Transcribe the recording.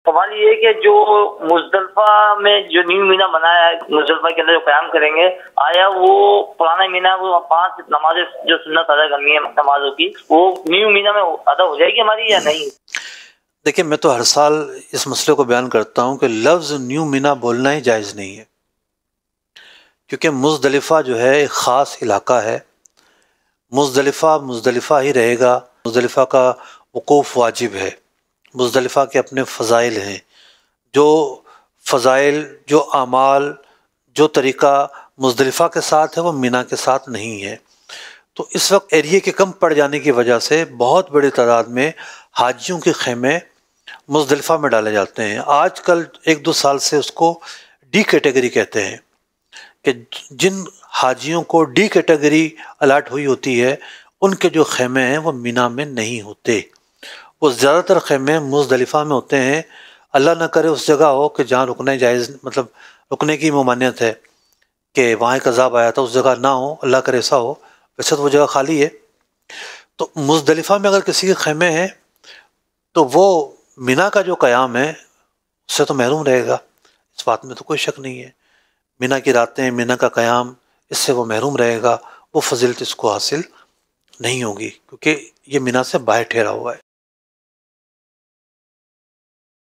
سوال یہ ہے کہ جو مزدلفہ میں جو نیو مینا بنایا ہے، مزدلفہ کے اندر جو قیام کریں گے، آیا وہ پرانا مینا وہ 5 نمازیں جو سنت ادا کرنی ہے نمازوں کی، وہ نیو مینا میں ادا ہو جائے گی ہماری یا نہیں؟ دیکھیں، میں تو ہر سال اس مسئلے کو بیان کرتا ہوں کہ لفظ نیو مینا بولنا ہی جائز نہیں ہے، کیونکہ مزدلفہ جو ہے ایک خاص علاقہ ہے۔ مزدلفہ ہی رہے گا، مزدلفہ کا وقوف واجب ہے، مزدلفہ کے اپنے فضائل ہیں، جو فضائل، جو اعمال، جو طریقہ مزدلفہ کے ساتھ ہے وہ مینا کے ساتھ نہیں ہے۔ تو اس وقت ایریے کے کم پڑ جانے کی وجہ سے بہت بڑی تعداد میں حاجیوں کے خیمے مزدلفہ میں ڈالے جاتے ہیں۔ آج کل 1-2 سال سے اس کو ڈی کیٹیگری کہتے ہیں، کہ جن حاجیوں کو ڈی کیٹیگری الاٹ ہوئی ہوتی ہے ان کے جو خیمے ہیں وہ مینا میں نہیں ہوتے، وہ زیادہ تر خیمے مزدلفہ میں ہوتے ہیں۔ اللہ نہ کرے اس جگہ ہو کہ جہاں رکنے جائز، مطلب رکنے کی ممانعت ہے، کہ وہاں ایک عذاب آیا تھا، اس جگہ نہ ہو، اللہ کرے ایسا ہو، ویسے تو وہ جگہ خالی ہے۔ تو مزدلفہ میں اگر کسی کے خیمے ہیں تو وہ مینا کا جو قیام ہے اس سے تو محروم رہے گا، اس بات میں تو کوئی شک نہیں ہے۔ مینا کی راتیں، مینا کا قیام، اس سے وہ محروم رہے گا، وہ فضیلت اس کو حاصل نہیں ہوگی، کیونکہ یہ مینا سے باہر ٹھہرا ہوا ہے۔